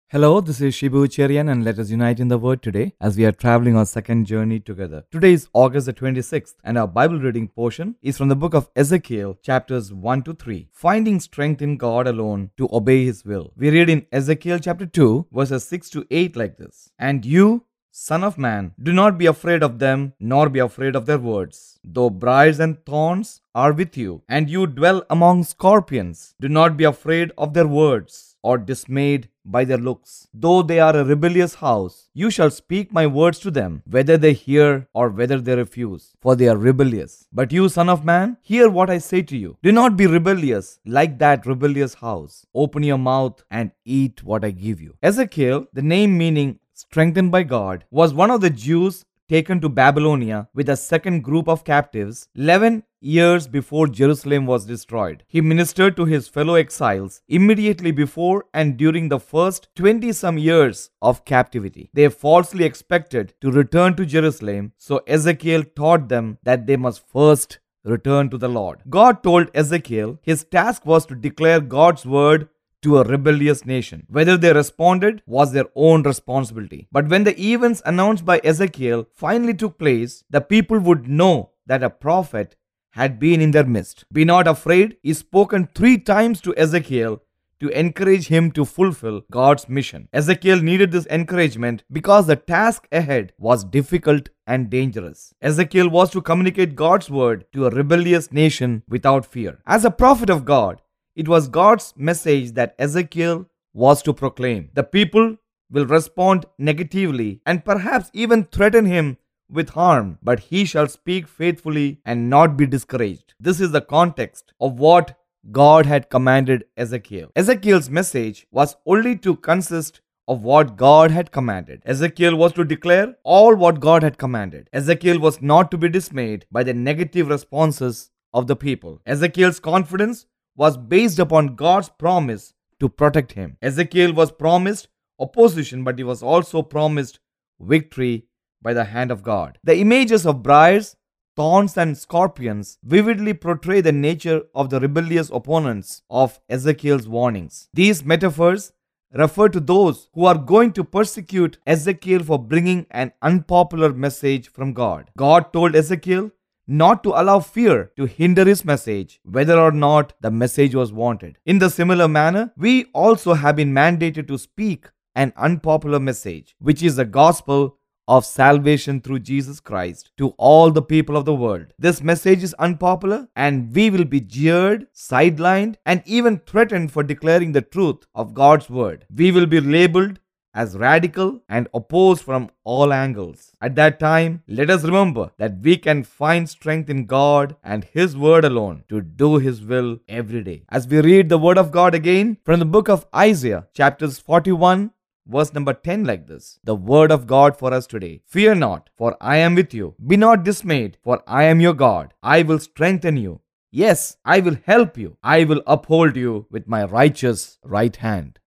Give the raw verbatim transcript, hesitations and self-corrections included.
Hello, this is Shibu Cherian, and let us unite in the word today as we are traveling our second journey together. Today is August the twenty-sixth, and our Bible reading portion is from the book of Ezekiel, chapters one to three, finding strength in God alone to obey His will. We read in Ezekiel chapter two, verses six to eight like this: And you, Son of man, do not be afraid of them, nor be afraid of their words. Though briars and thorns are with you, and you dwell among scorpions, do not be afraid of their words, or dismayed by their looks. Though they are a rebellious house, you shall speak my words to them, whether they hear or whether they refuse, for they are rebellious. But you, Son of man, hear what I say to you. Do not be rebellious like that rebellious house. Open your mouth and eat what I give you. Ezekiel, the name meaning strengthened by God, was one of the Jews taken to Babylonia with a second group of captives eleven years before Jerusalem was destroyed. He ministered to his fellow exiles immediately before and during the first twenty some years of captivity. They falsely expected to return to Jerusalem, so Ezekiel taught them that they must first return to the Lord. God told Ezekiel his task was to declare God's word to a rebellious nation. Whether they responded was their own responsibility. But when the events announced by Ezekiel finally took place, the people would know that a prophet had been in their midst. Be not afraid is spoken three times to Ezekiel to encourage him to fulfill God's mission. Ezekiel needed this encouragement because the task ahead was difficult and dangerous. Ezekiel was to communicate God's word to a rebellious nation without fear. As a prophet of God, it was God's message that Ezekiel was to proclaim. The people will respond negatively and perhaps even threaten him with harm, but he shall speak faithfully and not be discouraged. This is the context of what God had commanded Ezekiel. Ezekiel's message was only to consist of what God had commanded. Ezekiel was to declare all what God had commanded. Ezekiel was not to be dismayed by the negative responses of the people. Ezekiel's confidence was based upon God's promise to protect him. Ezekiel was promised opposition, but he was also promised victory by the hand of God. The images of briars, thorns, and scorpions vividly portray the nature of the rebellious opponents of Ezekiel's warnings. These metaphors refer to those who are going to persecute Ezekiel for bringing an unpopular message from God. God told Ezekiel not to allow fear to hinder his message, whether or not the message was wanted. In the similar manner, we also have been mandated to speak an unpopular message, which is the gospel of salvation through Jesus Christ to all the people of the world. This message is unpopular, and we will be jeered, sidelined, and even threatened for declaring the truth of God's word. We will be labeled as radical and opposed from all angles. At that time, let us remember that we can find strength in God and His word alone to do His will every day. As we read the word of God again from the book of Isaiah, chapters forty-one, verse number ten like this: The word of God for us today. Fear not, for I am with you. Be not dismayed, for I am your God. I will strengthen you. Yes, I will help you. I will uphold you with my righteous right hand.